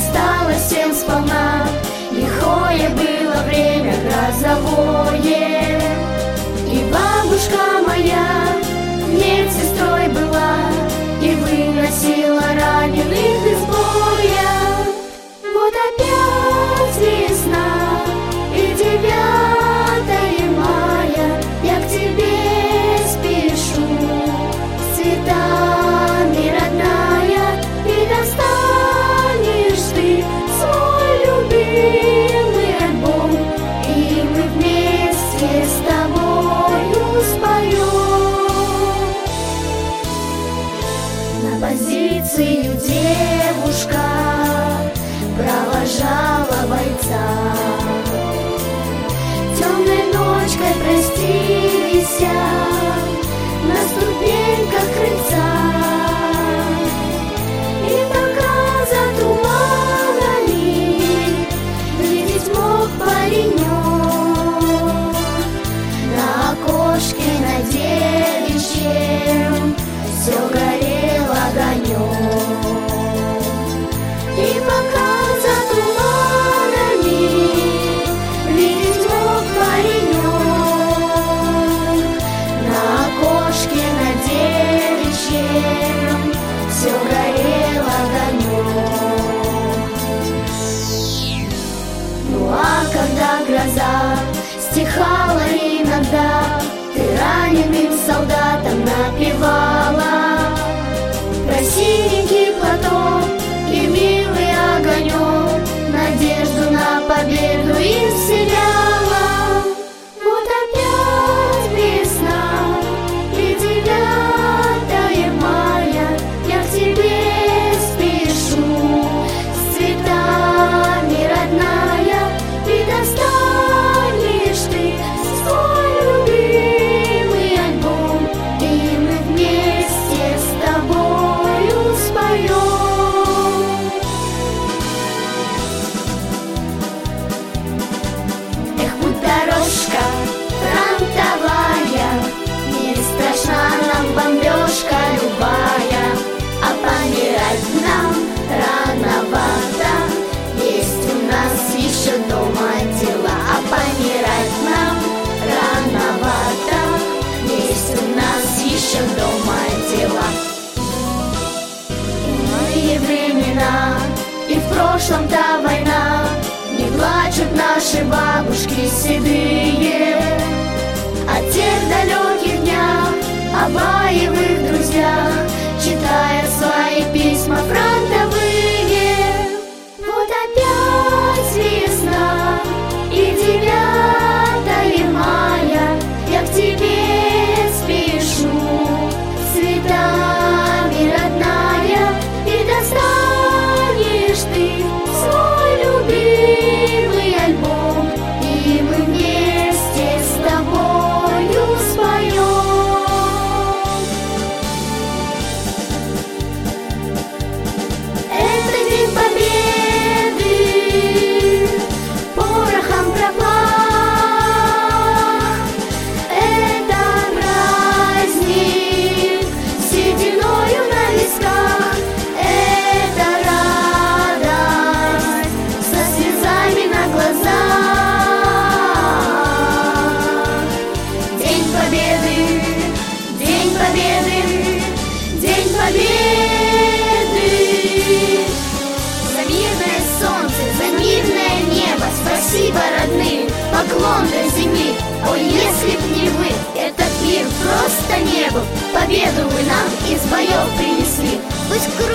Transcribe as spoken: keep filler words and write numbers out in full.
досталось всем сполна. Лихое было время грозовое, и бабушка моя медсестрой была и выносила раненых из боя. Вот опять весна и девятое мая, я к тебе спешу с цветами, родная, и достанешь ты свой любимый альбом, и мы вместе с тобою споем. На позицию девушка провожала бойца. Темной ночкой простились на ступеньках крыльца. И пока за туманами видеть мог паренек, на окошке на девичьем все горел огонек. И пока за туманами видеть мог паренек, на окошке на девичьем все горел огонек. Ну а когда гроза стихала иногда, ты раненым солдатам напевала про синенький платок и милый огонек, надежду на победу им вселяла. Вот опять весна и девятое мая, я к тебе спешу с цветами, родная, и достанешь ты свой любимый альбом, и мы вместе с тобою споем. Дорожка фронтовая, не страшна нам бомбежка любая, а помирать нам рановато, есть у нас еще дома дела. А помирать нам рановато, есть у нас еще дома дела. Иные времена, и в прошлом-то война, не плачут наши бабушки седые о тех далеких днях, о боевых друзьях, читая свои письма фронтовые. Вот опять весна и девятое мая, я к тебе спешу с цветами, родная, и достанешь ты свой любимый альбом, и мы вместе с тобою споем. Это день победы, порохом пропах. Это праздник сединою на висках. Это радость со слезами на глазах. День победы, день победы, день победы. За мирное солнце, за мирное небо спасибо, родные, поклон до земли. Ой, если б не вы, этот мир просто не был. Победу вы нам из боев принесли. Пусть